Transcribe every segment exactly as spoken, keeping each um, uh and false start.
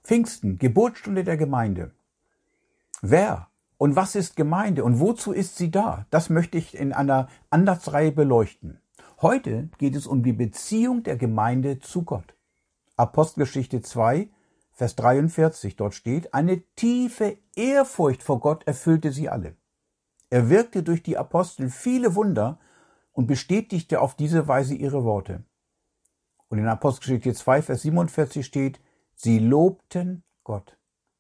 Pfingsten, Geburtsstunde der Gemeinde. Wer und was ist Gemeinde und wozu ist sie da? Das möchte ich in einer Andachtsreihe beleuchten. Heute geht es um die Beziehung der Gemeinde zu Gott. Apostelgeschichte zwei, Vers dreiundvierzig, dort steht, eine tiefe Ehrfurcht vor Gott erfüllte sie alle. Er wirkte durch die Apostel viele Wunder und bestätigte auf diese Weise ihre Worte. Und in Apostelgeschichte zwei, Vers siebenundvierzig steht, sie lobten Gott.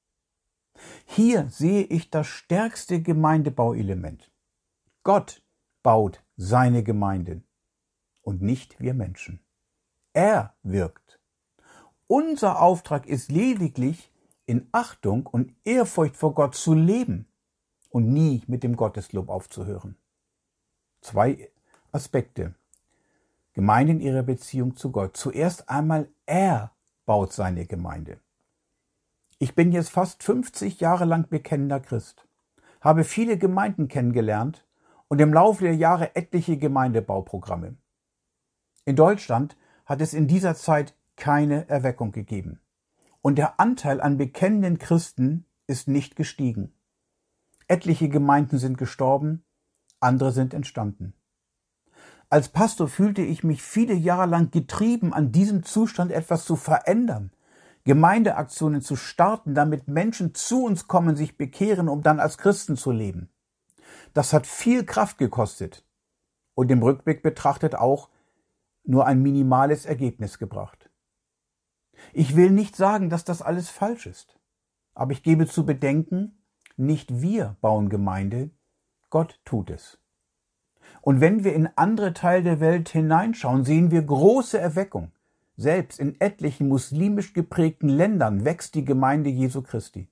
Hier sehe ich das stärkste Gemeindebauelement. Gott baut seine Gemeinde und nicht wir Menschen. Er wirkt. Unser Auftrag ist lediglich, in Achtung und Ehrfurcht vor Gott zu leben und nie mit dem Gotteslob aufzuhören. Zwei Aspekte. Gemeinde in ihrer Beziehung zu Gott. Zuerst einmal, er baut seine Gemeinde. Ich bin jetzt fast fünfzig Jahre lang bekennender Christ, habe viele Gemeinden kennengelernt und im Laufe der Jahre etliche Gemeindebauprogramme. In Deutschland hat es in dieser Zeit keine Erweckung gegeben. Und der Anteil an bekennenden Christen ist nicht gestiegen. Etliche Gemeinden sind gestorben, andere sind entstanden. Als Pastor fühlte ich mich viele Jahre lang getrieben, an diesem Zustand etwas zu verändern, Gemeindeaktionen zu starten, damit Menschen zu uns kommen, sich bekehren, um dann als Christen zu leben. Das hat viel Kraft gekostet und im Rückblick betrachtet auch nur ein minimales Ergebnis gebracht. Ich will nicht sagen, dass das alles falsch ist, aber ich gebe zu bedenken, nicht wir bauen Gemeinde, Gott tut es. Und wenn wir in andere Teile der Welt hineinschauen, sehen wir große Erweckung. Selbst in etlichen muslimisch geprägten Ländern wächst die Gemeinde Jesu Christi.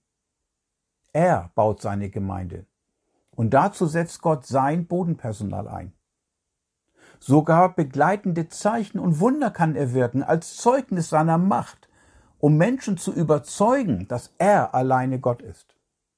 Er baut seine Gemeinde. Und dazu setzt Gott sein Bodenpersonal ein. Sogar begleitende Zeichen und Wunder kann er wirken als Zeugnis seiner Macht, um Menschen zu überzeugen, dass er alleine Gott ist.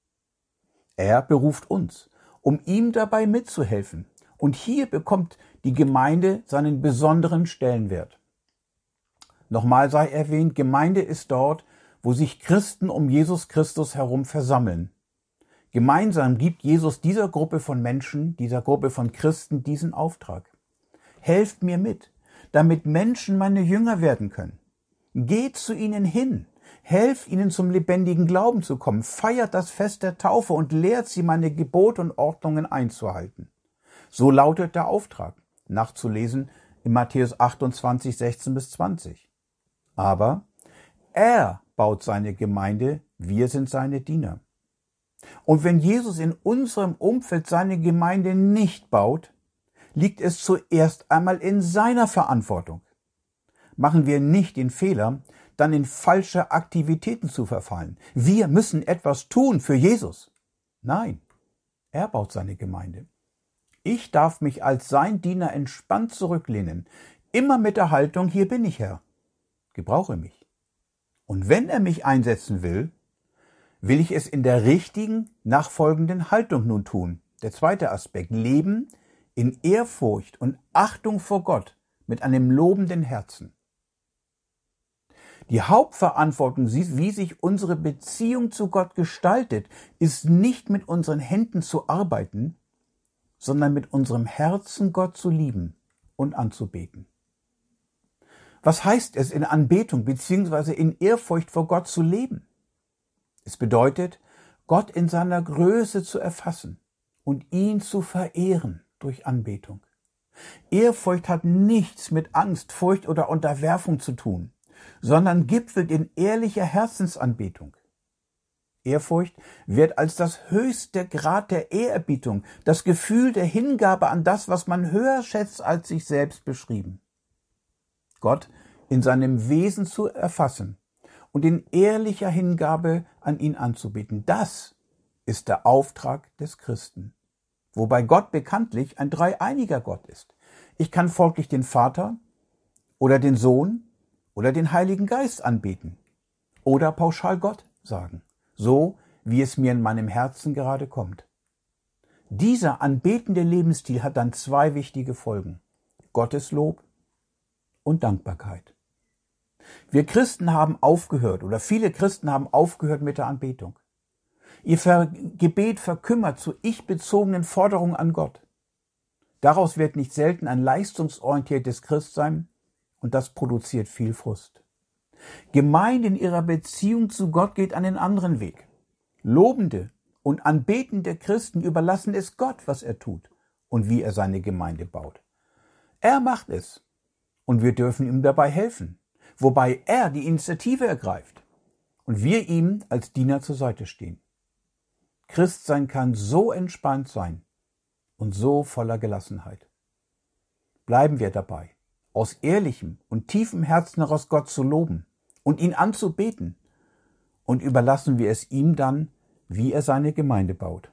Er beruft uns, um ihm dabei mitzuhelfen. Und hier bekommt die Gemeinde seinen besonderen Stellenwert. Nochmal sei erwähnt, Gemeinde ist dort, wo sich Christen um Jesus Christus herum versammeln. Gemeinsam gibt Jesus dieser Gruppe von Menschen, dieser Gruppe von Christen diesen Auftrag. Helft mir mit, damit Menschen meine Jünger werden können. Geht zu ihnen hin, helft ihnen zum lebendigen Glauben zu kommen, feiert das Fest der Taufe und lehrt sie, meine Gebote und Ordnungen einzuhalten. So lautet der Auftrag, nachzulesen in Matthäus achtundzwanzig, sechzehn bis zwanzig. Aber er baut seine Gemeinde, wir sind seine Diener. Und wenn Jesus in unserem Umfeld seine Gemeinde nicht baut, liegt es zuerst einmal in seiner Verantwortung. Machen wir nicht den Fehler, dann in falsche Aktivitäten zu verfallen. Wir müssen etwas tun für Jesus. Nein, er baut seine Gemeinde. Ich darf mich als sein Diener entspannt zurücklehnen, immer mit der Haltung, hier bin ich Herr, gebrauche mich. Und wenn er mich einsetzen will, will ich es in der richtigen, nachfolgenden Haltung nun tun. Der zweite Aspekt, Leben in Ehrfurcht und Achtung vor Gott mit einem lobenden Herzen. Die Hauptverantwortung, wie sich unsere Beziehung zu Gott gestaltet, ist nicht mit unseren Händen zu arbeiten, sondern mit unserem Herzen Gott zu lieben und anzubeten. Was heißt es, in Anbetung bzw. in Ehrfurcht vor Gott zu leben? Es bedeutet, Gott in seiner Größe zu erfassen und ihn zu verehren durch Anbetung. Ehrfurcht hat nichts mit Angst, Furcht oder Unterwerfung zu tun, sondern gipfelt in ehrlicher Herzensanbetung. Ehrfurcht wird als das höchste Grad der Ehrerbietung, das Gefühl der Hingabe an das, was man höher schätzt als sich selbst, beschrieben. Gott in seinem Wesen zu erfassen und in ehrlicher Hingabe an ihn anzubeten, das ist der Auftrag des Christen. Wobei Gott bekanntlich ein dreieiniger Gott ist. Ich kann folglich den Vater oder den Sohn oder den Heiligen Geist anbeten oder pauschal Gott sagen, so wie es mir in meinem Herzen gerade kommt. Dieser anbetende Lebensstil hat dann zwei wichtige Folgen: Gotteslob und Dankbarkeit. Wir Christen haben aufgehört oder viele Christen haben aufgehört mit der Anbetung. Ihr Ver- Gebet verkümmert zu ich-bezogenen Forderungen an Gott. Daraus wird nicht selten ein leistungsorientiertes Christsein und das produziert viel Frust. Gemeinde in ihrer Beziehung zu Gott geht einen anderen Weg. Lobende und anbetende Christen überlassen es Gott, was er tut und wie er seine Gemeinde baut. Er macht es und wir dürfen ihm dabei helfen, wobei er die Initiative ergreift und wir ihm als Diener zur Seite stehen. Christsein kann so entspannt sein und so voller Gelassenheit. Bleiben wir dabei, aus ehrlichem und tiefem Herzen heraus Gott zu loben und ihn anzubeten und überlassen wir es ihm dann, wie er seine Gemeinde baut.